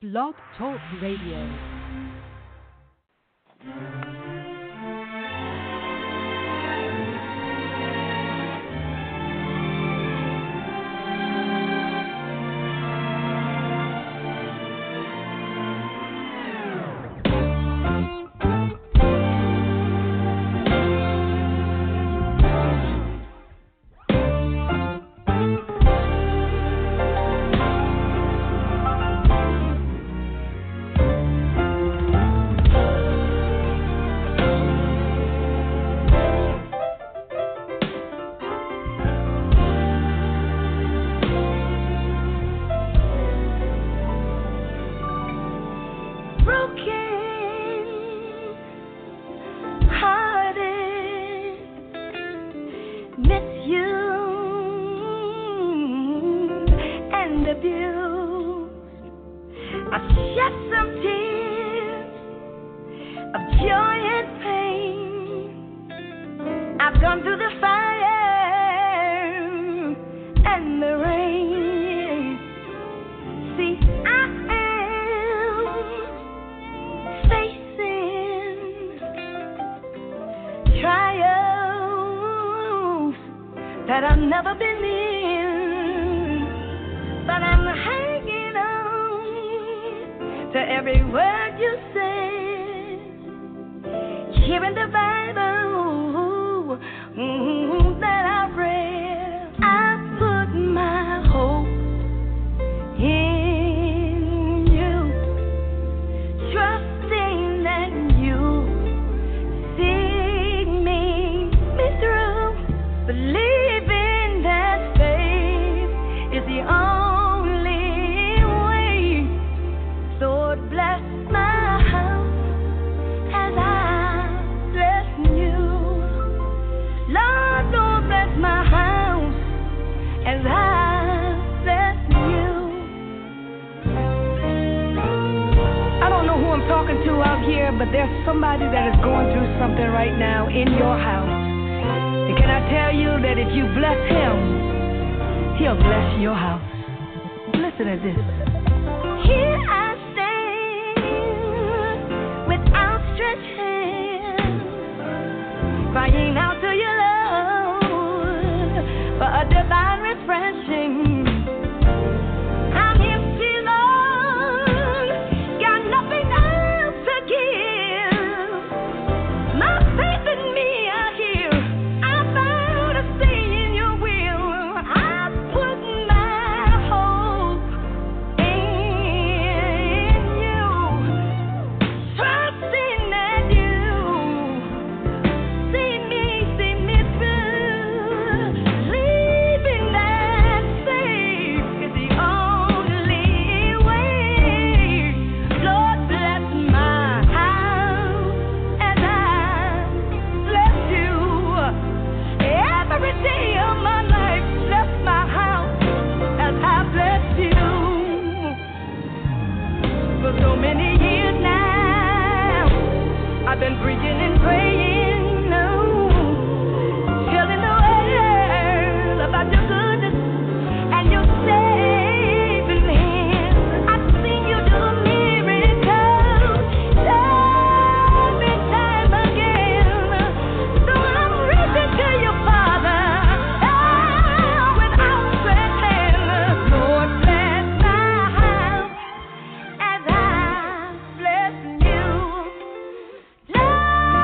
Blog Talk Radio. Love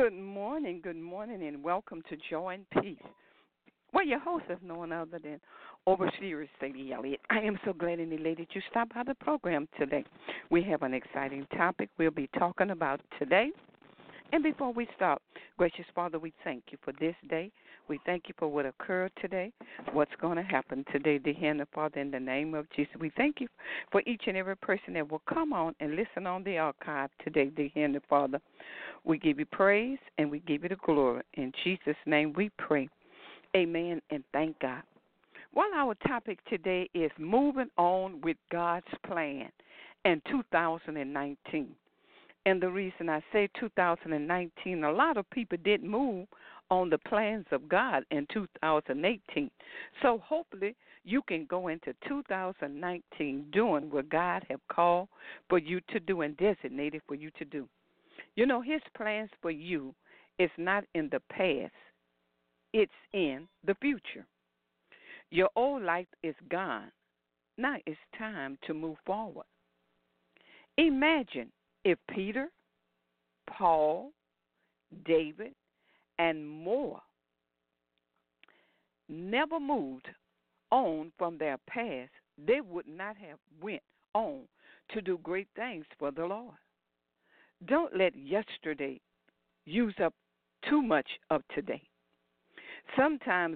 good morning, and welcome to Joy and Peace. Well, your host is no one other than Overseer Sadie Elliott. I am so glad and elated you stopped by the program today. We have an exciting topic we'll be talking about today. And before we start, gracious Father, we thank you for this day. We thank you for what occurred today, what's going to happen today, dear Heavenly Father, in the name of Jesus. We thank you for each and every person that will come on and listen on the archive today, dear Heavenly Father. We give you praise and we give you the glory. In Jesus' name we pray. Amen and thank God. Well, our topic today is moving on with God's plan in 2019. And the reason I say 2019, a lot of people didn't move on the plans of God in 2018. So hopefully you can go into 2019 doing what God have called for you to do and designated for you to do. You know, his plans for you is not in the past. It's in the future. Your old life is gone. Now it's time to move forward. Imagine if Peter, Paul, David, and more never moved on from their past, they would not have went on to do great things for the Lord. Don't let yesterday use up too much of today. Sometimes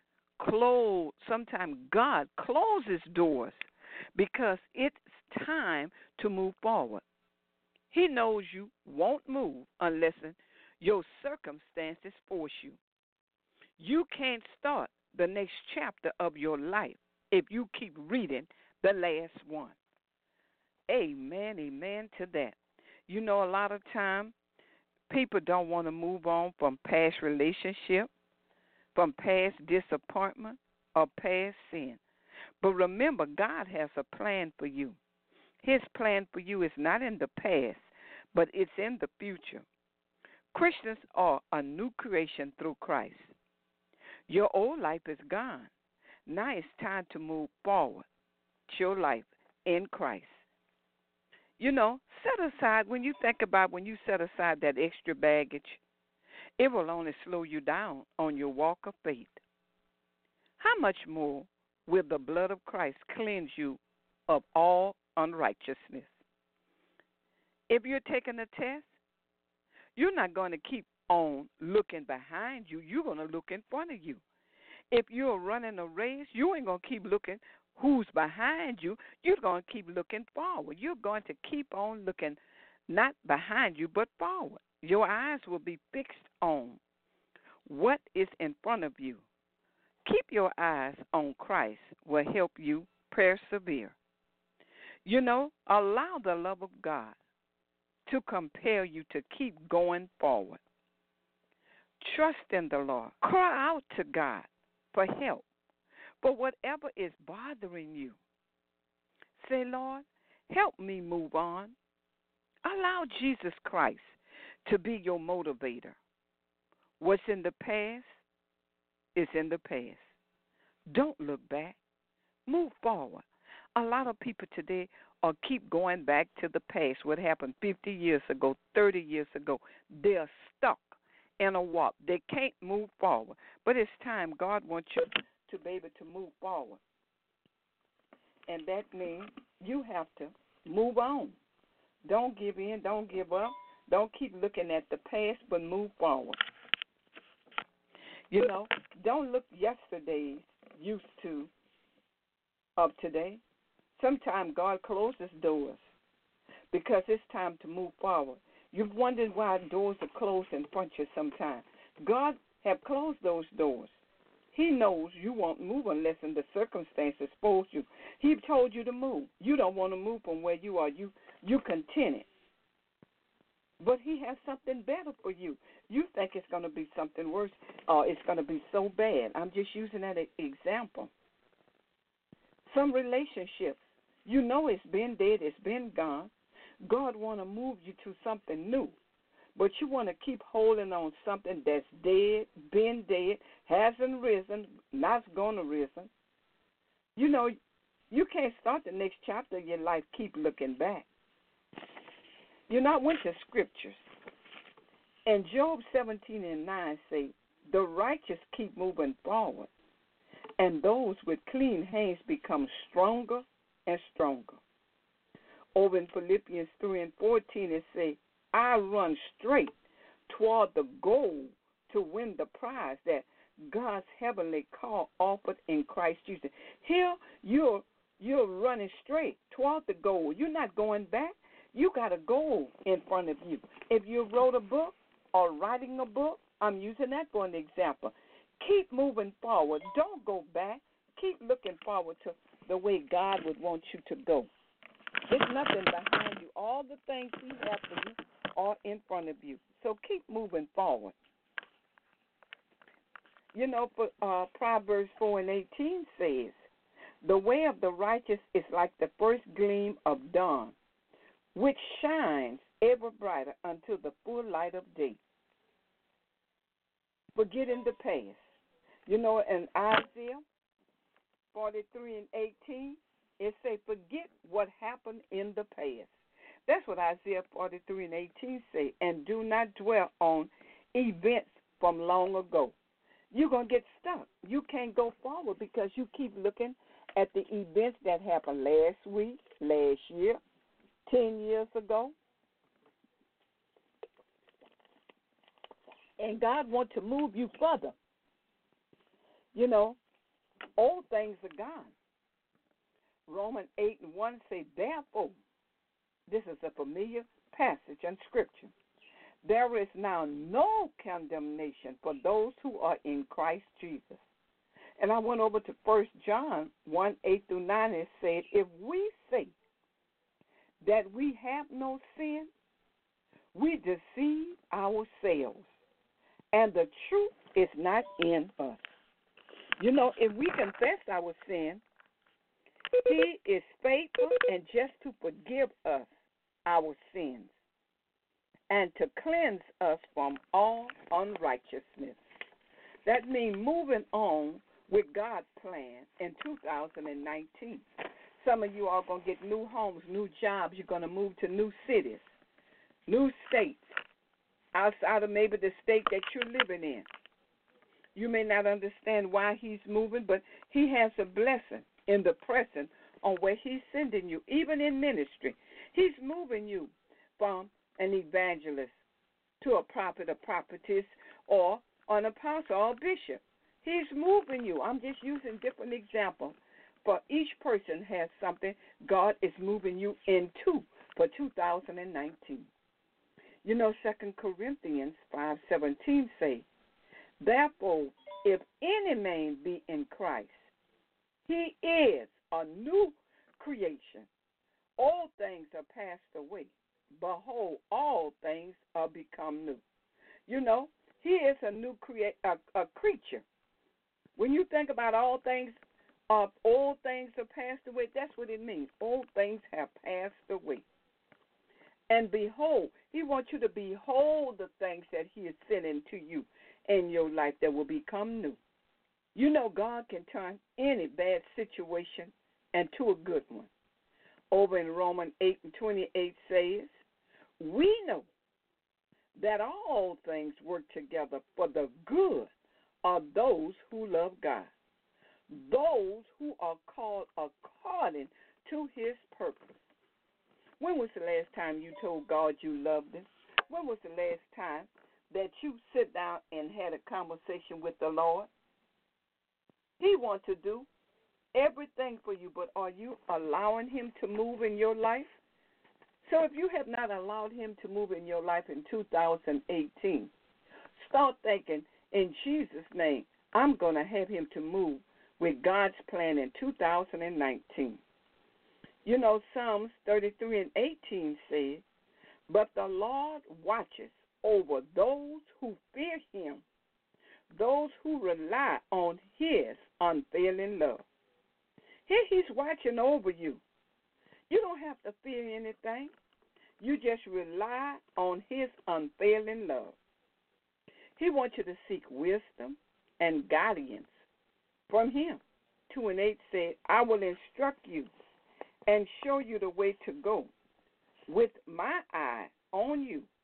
sometimes God closes doors because it's time to move forward. He knows you won't move unless your circumstances force you. You can't start the next chapter of your life if you keep reading the last one. Amen, amen to that. You know, a lot of time people don't want to move on from past relationship, from past disappointment, or past sin. But remember, God has a plan for you. His plan for you is not in the past, but it's in the future. Christians are a new creation through Christ. Your old life is gone. Now it's time to move forward to your life in Christ. You know, set aside, when you think about when you set aside that extra baggage, it will only slow you down on your walk of faith. How much more will the blood of Christ cleanse you of all unrighteousness? If you're taking a test, you're not going to keep on looking behind you. You're going to look in front of you. If you're running a race, you ain't going to keep looking who's behind you. You're going to keep looking forward. You're going to keep on looking not behind you but forward. Your eyes will be fixed on what is in front of you. Keep your eyes on Christ will help you persevere. You know, allow the love of God to compel you to keep going forward. Trust in the Lord. Cry out to God for help for whatever is bothering you. Say, Lord, help me move on. Allow Jesus Christ to be your motivator. What's in the past is in the past. Don't look back. Move forward. A lot of people today keep going back to the past, what happened 50 years ago, 30 years ago. They're stuck in a warp. They can't move forward. But it's time. God wants you to be able to move forward. And that means you have to move on. Don't give in. Don't give up. Don't keep looking at the past, but move forward. You know, don't look yesterday's used to of today. Sometimes God closes doors because it's time to move forward. You've wondered why doors are closed in front of you sometimes. God have closed those doors. He knows you won't move unless in the circumstances force you. He told you to move. You don't want to move from where you are. You contented. But he has something better for you. You think it's going to be something worse or it's going to be so bad. I'm just using that example. Some relationships, you know it's been dead, it's been gone. God want to move you to something new. But you want to keep holding on something that's dead, been dead, hasn't risen, not going to risen. You know, you can't start the next chapter of your life, keep looking back. You know, I went to scriptures, And Job 17:9 say, the righteous keep moving forward, and those with clean hands become stronger and stronger. Over in Philippians 3:14, it say, I run straight toward the goal to win the prize that God's heavenly call offered in Christ Jesus. Here, you're running straight toward the goal. You're not going back. You got a goal in front of you. If you wrote a book or writing a book, I'm using that for an example. Keep moving forward. Don't go back. Keep looking forward to the way God would want you to go. There's nothing behind you. All the things He has for you are in front of you. So keep moving forward. You know, Proverbs 4:18 says, the way of the righteous is like the first gleam of dawn, which shines ever brighter until the full light of day. Forgetting the past. You know, in Isaiah 43:18, it say, forget what happened in the past. That's what Isaiah 43:18 say, and do not dwell on events from long ago. You're going to get stuck. You can't go forward because you keep looking at the events that happened last week, last year, 10 years ago. And God wants to move you further. You know, old things are gone. Romans 8:1 say, therefore, this is a familiar passage in Scripture, there is now no condemnation for those who are in Christ Jesus. And I went over to 1 John 1:8-9, and said, if we say that we have no sin, we deceive ourselves, and the truth is not in us. You know, if we confess our sin, He is faithful and just to forgive us our sins and to cleanse us from all unrighteousness. That means moving on with God's plan in 2019. Some of you are going to get new homes, new jobs. You're going to move to new cities, new states, outside of maybe the state that you're living in. You may not understand why He's moving, but He has a blessing in the present on where He's sending you, even in ministry. He's moving you from an evangelist to a prophet, a prophetess, or an apostle or bishop. He's moving you. I'm just using different examples. For each person has something God is moving you into for 2019. You know, 2 Corinthians 5:17 say, therefore, if any man be in Christ, he is a new creation. All things are passed away. Behold, all things are become new. You know, he is a new a creature. When you think about all things are passed away, that's what it means. All things have passed away. And behold, He wants you to behold the things that He is sending to you in your life that will become new. You know, God can turn any bad situation into a good one. Over in Romans 8:28 says, we know that all things work together for the good of those who love God, those who are called according to His purpose. When was the last time you told God you loved Him? When was the last time that you sit down and had a conversation with the Lord? He wants to do everything for you, but are you allowing Him to move in your life? So if you have not allowed Him to move in your life in 2018, start thinking, in Jesus' name, I'm going to have Him to move with God's plan in 2019. You know, Psalms 33:18 says, but the Lord watches over those who fear Him, those who rely on His unfailing love. Here He's watching over you. You don't have to fear anything. You just rely on His unfailing love. He wants you to seek wisdom and guidance from Him. 2:8 said, I will instruct you and show you the way to go with my eye on you.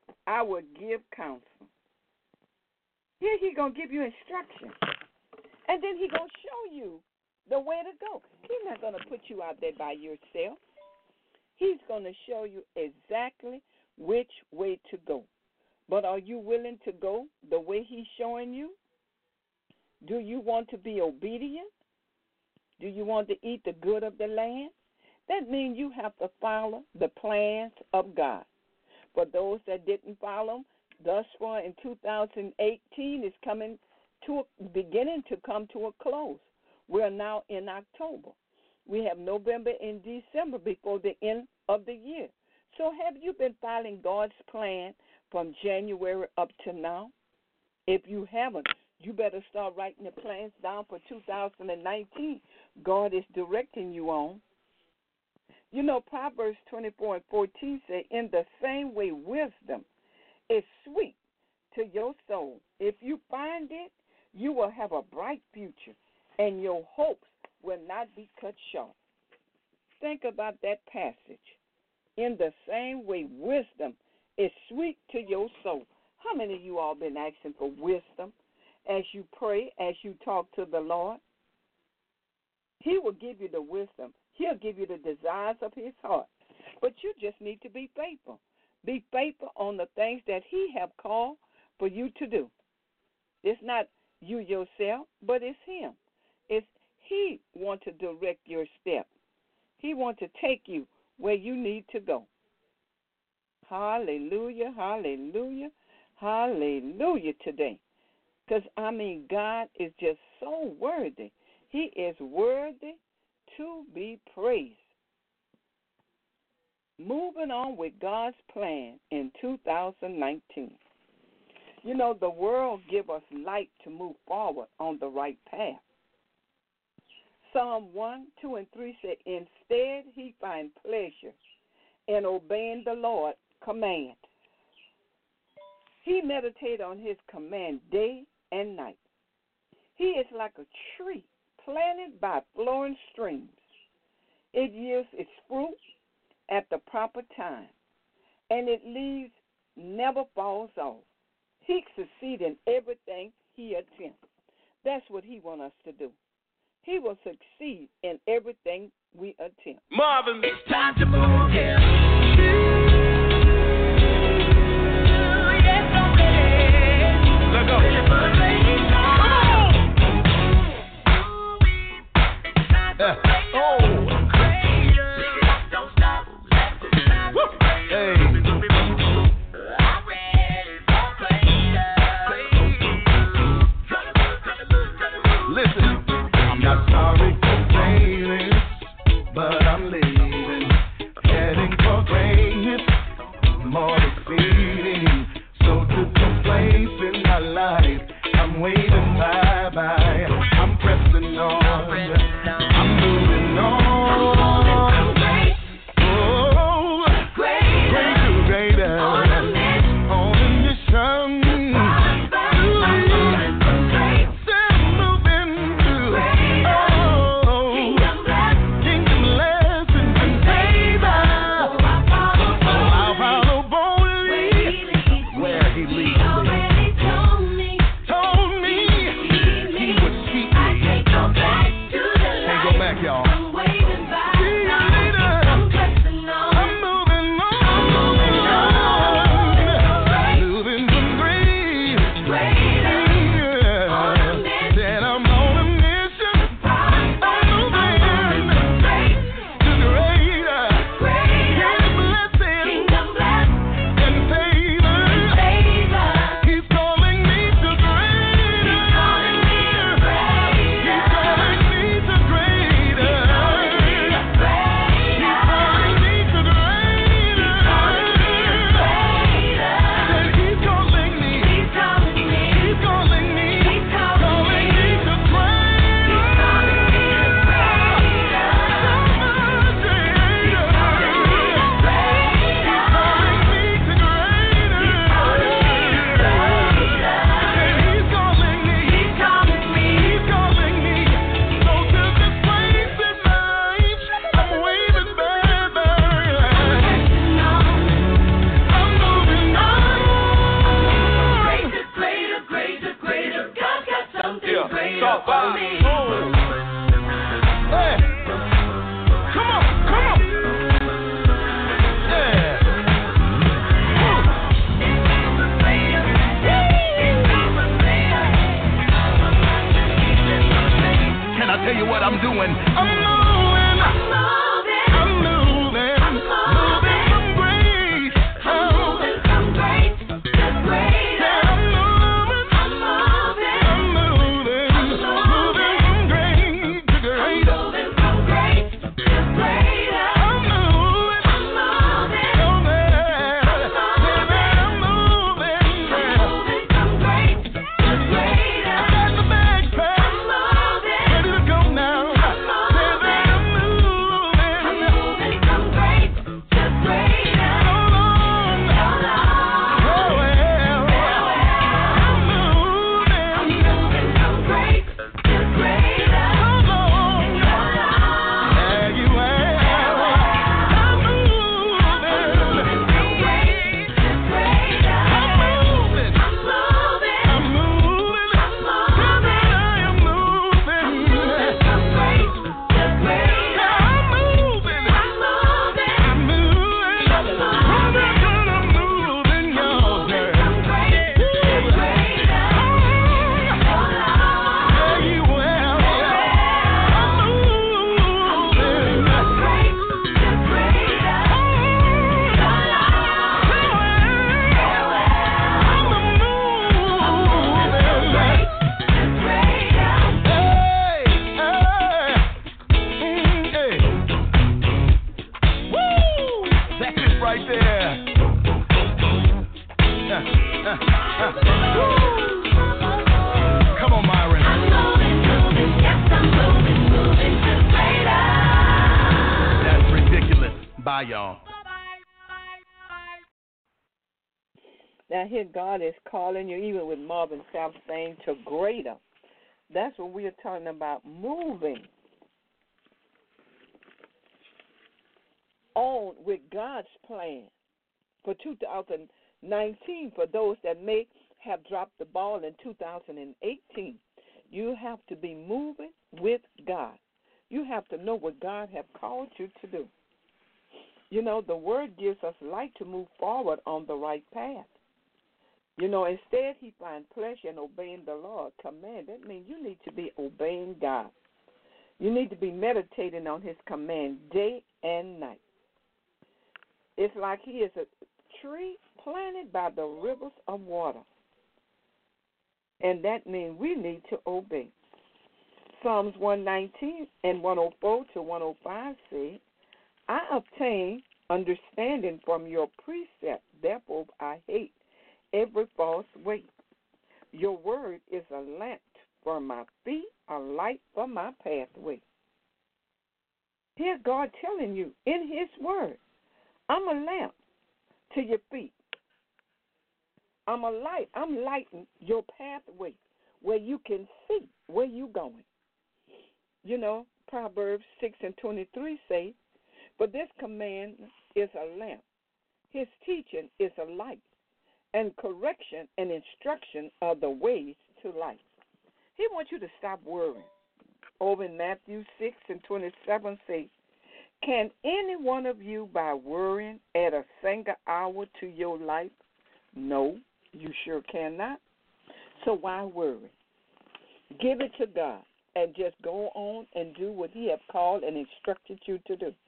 I will give counsel. Here he going to give you instruction. And then he going to show you the way to go. He's not going to put you out there by yourself. He's going to show you exactly which way to go. But are you willing to go the way he's showing you? Do you want to be obedient? Do you want to eat the good of the land? That means you have to follow the plans of God. For those that didn't follow, thus far in 2018 is beginning to come to a close. We're now in October. We have November and December before the end of the year. So have you been following God's plan from January up to now? If you haven't, you better start writing the plans down for 2019. God is directing you on. You know, Proverbs 24:14 say, in the same way wisdom is sweet to your soul. If you find it, you will have a bright future, and your hopes will not be cut short. Think about that passage. In the same way wisdom is sweet to your soul. How many of you all been asking for wisdom as you pray, as you talk to the Lord? He will give you the wisdom. He'll give you the desires of his heart. But you just need to be faithful. Be faithful on the things that he have called for you to do. It's not you yourself, but it's him. It's he wants to direct your steps. He wants to take you where you need to go. Hallelujah, hallelujah, hallelujah today. Because, God is just so worthy. He is worthy to be praised. Moving on with God's plan in 2019. You know, the world gives us light to move forward on the right path. Psalm 1, 2, and 3 said, instead he finds pleasure in obeying the Lord's command. He meditates on his command day and night. He is like a tree planted by flowing streams. It yields its fruit at the proper time, and its leaves never falls off. He succeeds in everything he attempts. That's what he wants us to do. He will succeed in everything we attempt. Marvin, it's time to move here. Let go. But I'm leaving, heading for greatness. Come on, Myron. I'm moving, yes, I'm moving to greater. That's ridiculous. Bye, y'all. Now here God is calling you, even with Marvin Sapp saying, to greater. That's what we are talking about, moving on with God's plan for 2019. For those that may have dropped the ball in 2018, you have to be moving with God. You have to know what God has called you to do. You know, the Word gives us light to move forward on the right path. You know, instead he finds pleasure in obeying the Lord's command. That means you need to be obeying God. You need to be meditating on his command day and night. It's like he is a tree planted by the rivers of water. And that means we need to obey. Psalms 119 and 104 to 105 say, I obtain understanding from your precept, therefore I hate every false way. Your word is a lamp for my feet, a light for my pathway. Here God telling you in his word, I'm a lamp to your feet. I'm a light. I'm lighting your pathway where you can see where you're going. You know, Proverbs 6 and 23 say, but this command is a lamp. His teaching is a light, and correction and instruction are the ways to life. He wants you to stop worrying. Over in Matthew 6 and 27 say, can any one of you by worrying add a single hour to your life? No, you sure cannot. So why worry? Give it to God and just go on and do what he has called and instructed you to do.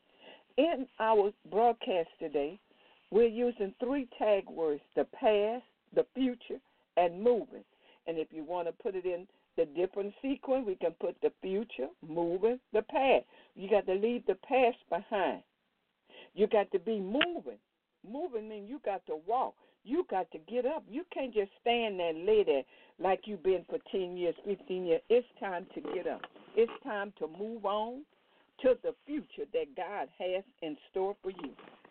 In our broadcast today, we're using 3 tag words, the past, the future, and moving. And if you want to put it in the different sequence, we can put the future, moving, the past. You got to leave the past behind. You got to be moving. Moving means you got to walk. You got to get up. You can't just stand there and lay there like you've been for 10 years, 15 years. It's time to get up. It's time to move on to the future that God has in store for you.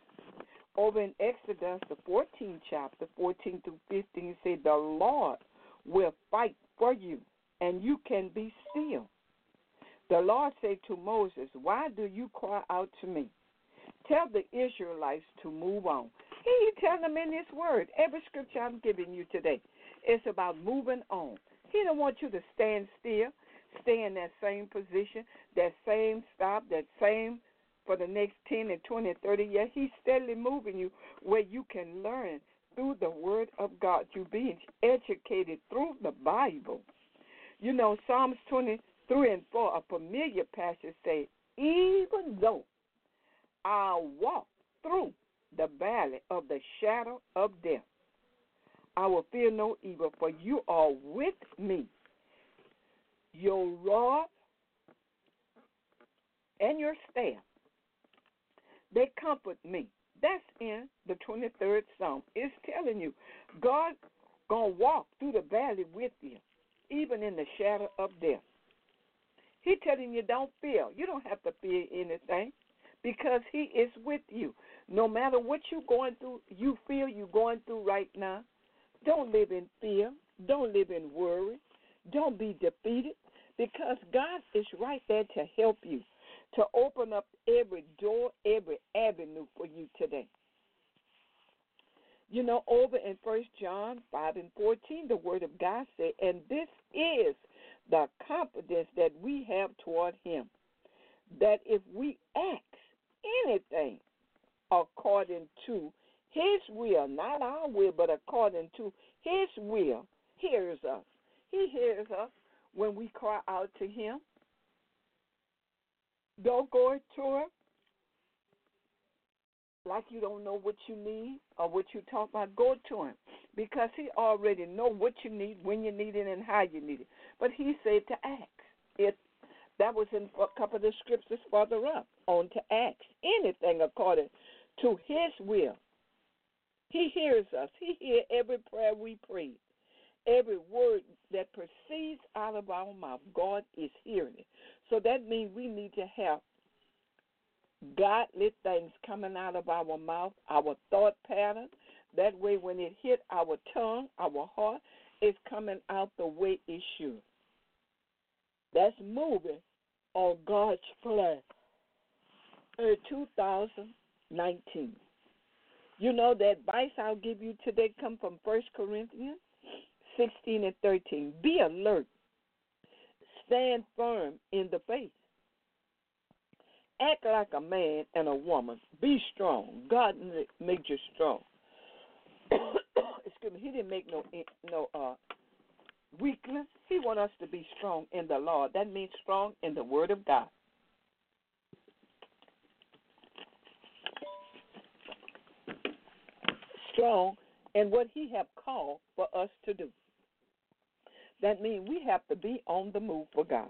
Over in Exodus, the 14th chapter, 14 through 15, it says, the Lord will fight for you, and you can be still. The Lord said to Moses, why do you cry out to me? Tell the Israelites to move on. He telling them in his word. Every scripture I'm giving you today is about moving on. He don't want you to stand still, stay in that same position, that same stop, that same for the next 10 and 20 and 30 years. He's steadily moving you where you can learn through the word of God. You're being educated through the Bible. You know, Psalms 23 and 4, a familiar passage say, even though I'll walk through the valley of the shadow of death, I will fear no evil, for you are with me. Your rod and your staff, they comfort me. That's in the 23rd Psalm. It's telling you, God going to walk through the valley with you, even in the shadow of death. He's telling you don't fear. You don't have to fear anything because he is with you. No matter what you're going through, you feel you're going through right now, don't live in fear. Don't live in worry. Don't be defeated because God is right there to help you, to open up every door, every avenue for you today. You know, over in 1 John 5 and 14, the word of God said, and this is the confidence that we have toward him, that if we ask anything according to his will, not our will, but according to his will, hears us. He hears us when we cry out to him. Don't go to him like you don't know what you need or what you talk about. Go to him because he already know what you need, when you need it, and how you need it. But he said to ask. That was in a couple of the scriptures further up, on to ask anything according to his will. He hears us. He hears every prayer we pray. Every word that proceeds out of our mouth, God is hearing it. So that means we need to have godly things coming out of our mouth, our thought pattern. That way when it hit our tongue, our heart, it's coming out the way it should. That's moving on God's plan in 2019. You know, the advice I'll give you today come from 1 Corinthians 16 and 13. Be alert. Stand firm in the faith. Act like a man and a woman. Be strong. God made you strong. Excuse me. He didn't make no weakness. He wants us to be strong in the Lord. That means strong in the Word of God. Strong in what He have called for us to do. That means we have to be on the move for God.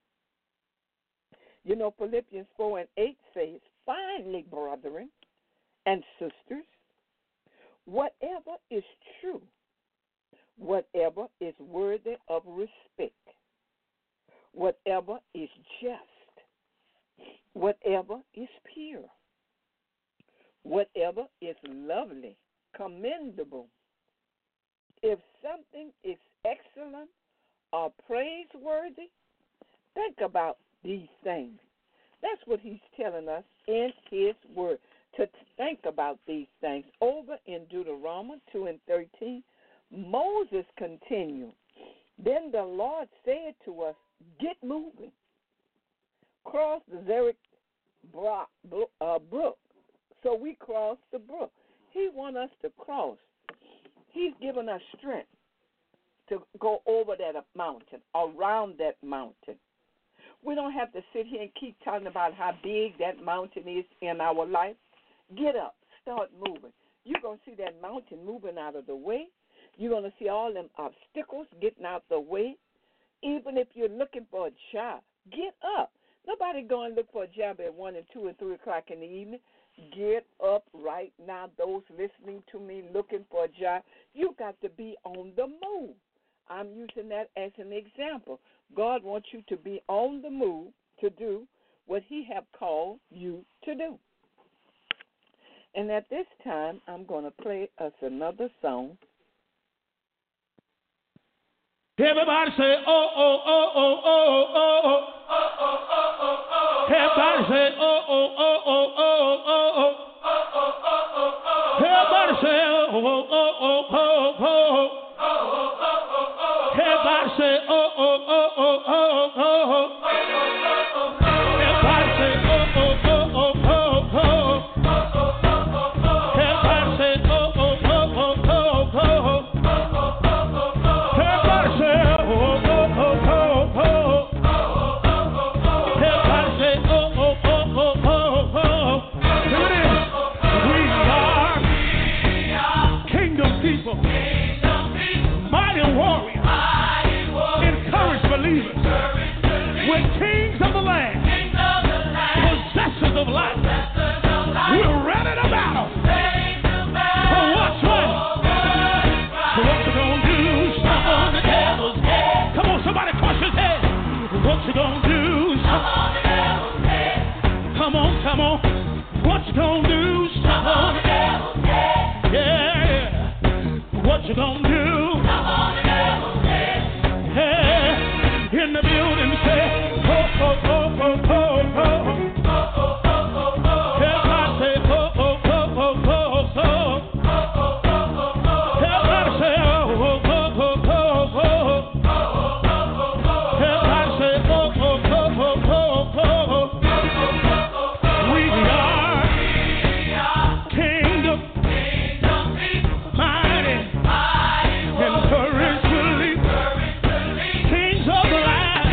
You know, Philippians 4 and 8 says, finally, brethren and sisters, whatever is true, whatever is worthy of respect, whatever is just, whatever is pure, whatever is lovely, commendable, if something is excellent or praiseworthy, think about these things. That's what He's telling us in His Word, to think about these things. Over in Deuteronomy 2 and 13, Moses continued. Then the Lord said to us, get moving. Cross the Zered brook. So we crossed the brook. He wants us to cross. He's given us strength to go over that mountain, around that mountain. We don't have to sit here and keep talking about how big that mountain is in our life. Get up. Start moving. You're going to see that mountain moving out of the way. You're going to see all them obstacles getting out the way. Even if you're looking for a job, get up. Nobody going to look for a job at 1 and 2 and 3 o'clock in the evening. Get up right now. Those listening to me looking for a job, you got to be on the move. I'm using that as an example. God wants you to be on the move to do what He have called you to do. And at this time, I'm going to play us another song. Everybody say, oh, oh, oh, oh, oh, oh, oh. Everybody say, oh, oh, oh, oh, oh, oh, oh. Everybody say, oh, oh, oh, oh, oh, oh. Everybody say, oh, oh, oh, oh, oh, oh. Everybody say, oh, oh, oh, oh, oh, oh. Everybody say, oh, oh, oh, oh, oh, oh. Everybody say, oh, oh, oh, oh, oh. Everybody say, oh, oh, oh, oh, oh. Here it is. We are kingdom people, mighty warriors, encouraged believers. We're kings of the land, possessors of life. We're ready to battle. For what's right? For what you gonna do? Stomp on the devil's head. Come on, somebody crush his head. What you gonna do? Stomp on the devil's head. Come on, come on. What you gonna do? Stomp on the devil's head. Yeah, yeah. What you gonna do? Stomp on the devil's head. Yeah. In the building, say, oh, oh, oh, oh, oh, oh. Everybody say, oh, oh, oh, oh, oh, oh. Everybody say, oh, oh, oh, oh, oh, oh. Everybody say, oh, oh, oh, oh, oh, oh. We are kingdom, mighty, encouraged believers, kings of the land.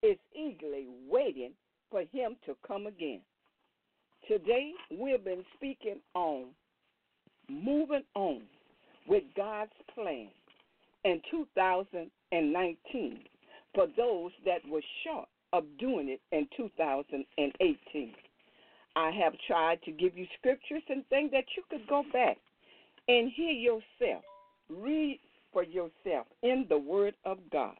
is eagerly waiting for him to come again. Today, we've been speaking on moving on with God's plan in 2019 for those that were short of doing it in 2018. I have tried to give you scriptures and things that you could go back and hear yourself, read for yourself in the Word of God.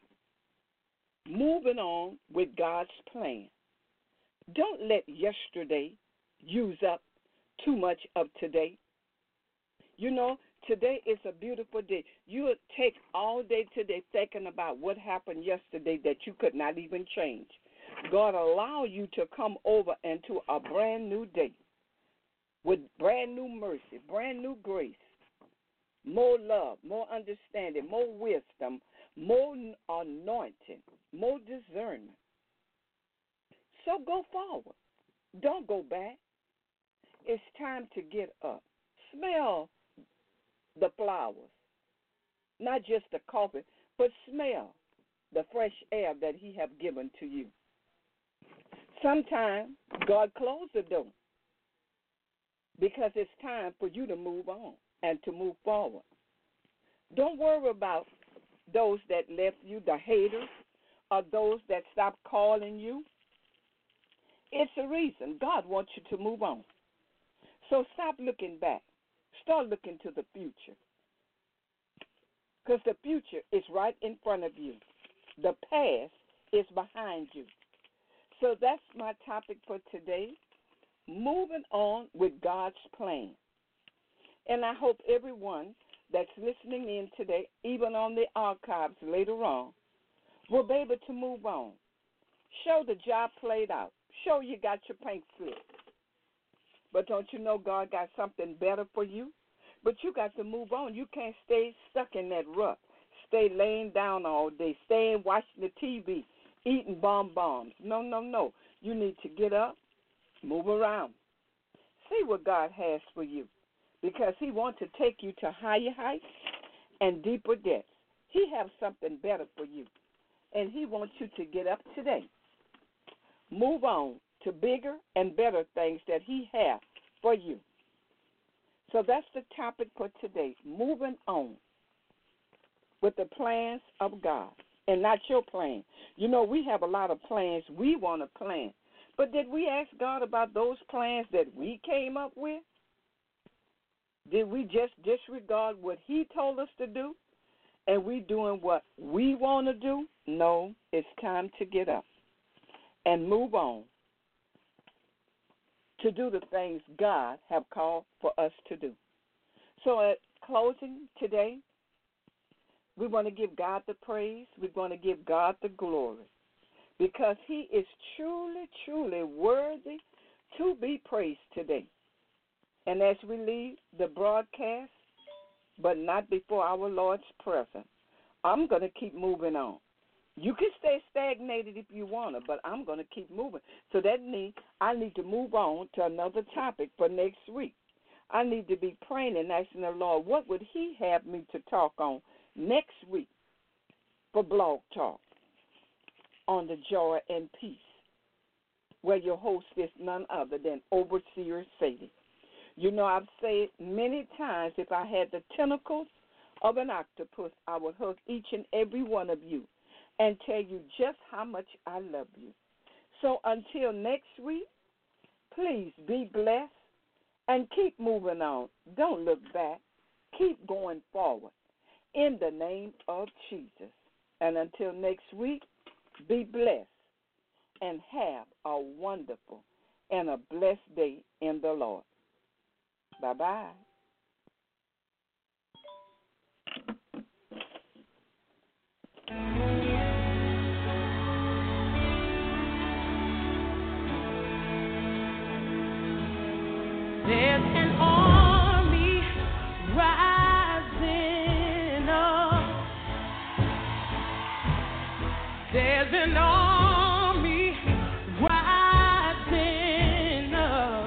Moving on with God's plan. Don't let yesterday use up too much of today. You know, today is a beautiful day. You would take all day today thinking about what happened yesterday that you could not even change. God allow you to come over into a brand new day with brand new mercy, brand new grace, more love, more understanding, more wisdom, more anointing, more discernment. So go forward. Don't go back. It's time to get up. Smell the flowers, not just the coffee, but smell the fresh air that he have given to you. Sometimes God closed the door because it's time for you to move on and to move forward. Don't worry about those that left you, the haters, or those that stopped calling you. It's a reason. God wants you to move on. So stop looking back. Start looking to the future. Because the future is right in front of you. The past is behind you. So that's my topic for today, moving on with God's plan. And I hope everyone that's listening in today, even on the archives later on, will be able to move on. Show the job played out. Show you got your paint slip. But don't you know God got something better for you? But you got to move on. You can't stay stuck in that rut. Stay laying down all day, staying watching the TV, eating bonbons. No, no, no. You need to get up, move around. See what God has for you, because he wants to take you to higher heights and deeper depths. He has something better for you, and he wants you to get up today. Move on to bigger and better things that he has for you. So that's the topic for today, moving on with the plans of God and not your plan. You know, we have a lot of plans we want to plan, but did we ask God about those plans that we came up with? Did we just disregard what he told us to do and we doing what we want to do? No, it's time to get up and move on to do the things God have called for us to do. So at closing today, we want to give God the praise. We want to give God the glory because he is truly, truly worthy to be praised today. And as we leave the broadcast, but not before our Lord's presence, I'm going to keep moving on. You can stay stagnated if you want to, but I'm going to keep moving. So that means I need to move on to another topic for next week. I need to be praying and asking the Lord, what would he have me to talk on next week for Blog Talk on the joy and peace, where your host is none other than Overseer Sadie. You know, I've said many times, if I had the tentacles of an octopus, I would hug each and every one of you and tell you just how much I love you. So until next week, please be blessed and keep moving on. Don't look back. Keep going forward in the name of Jesus. And until next week, be blessed and have a wonderful and a blessed day in the Lord. Bye-bye. There's an army rising up. There's an army rising up.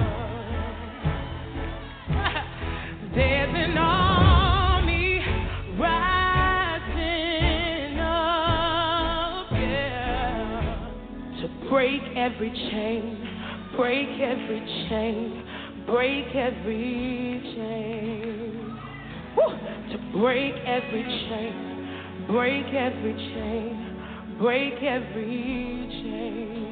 There's an army rising up, yeah. break every chain, break every chain, break every chain. Woo! To break every chain, break every chain, break every chain.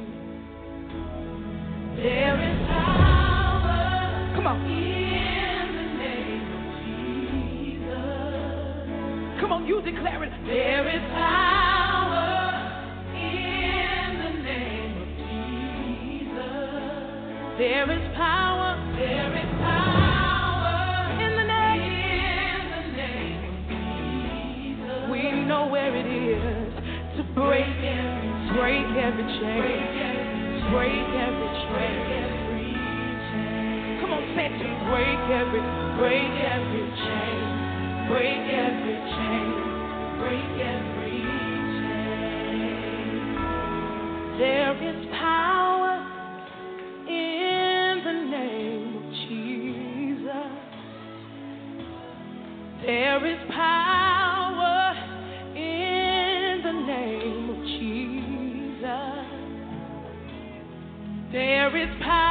There is power. Come on. In the name of Jesus. Come on, you declare it. There is power in the name of Jesus. There is power. There is power in the name of Jesus. We know where it is to break every chain. Break every chain. Come on, say it to me. Break every chain. Break every chain. Break every chain. There is power in the name of Jesus. There is power in the name of Jesus. There is power.